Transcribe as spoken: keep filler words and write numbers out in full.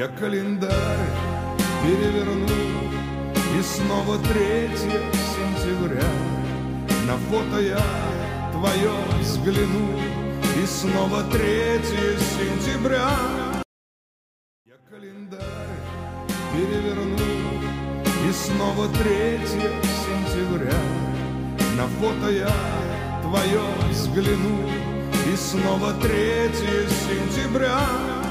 Я календарь переверну, и снова третье сентября. На фото я твое взгляну, и снова третье сентября. Я календарь переверну, и снова третье сентября. На фото я твое взгляну, и снова третье сентября.